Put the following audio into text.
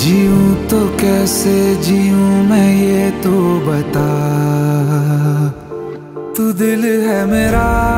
जीऊं तो कैसे जीऊं मैं ये तो बता। तू दिल है मेरा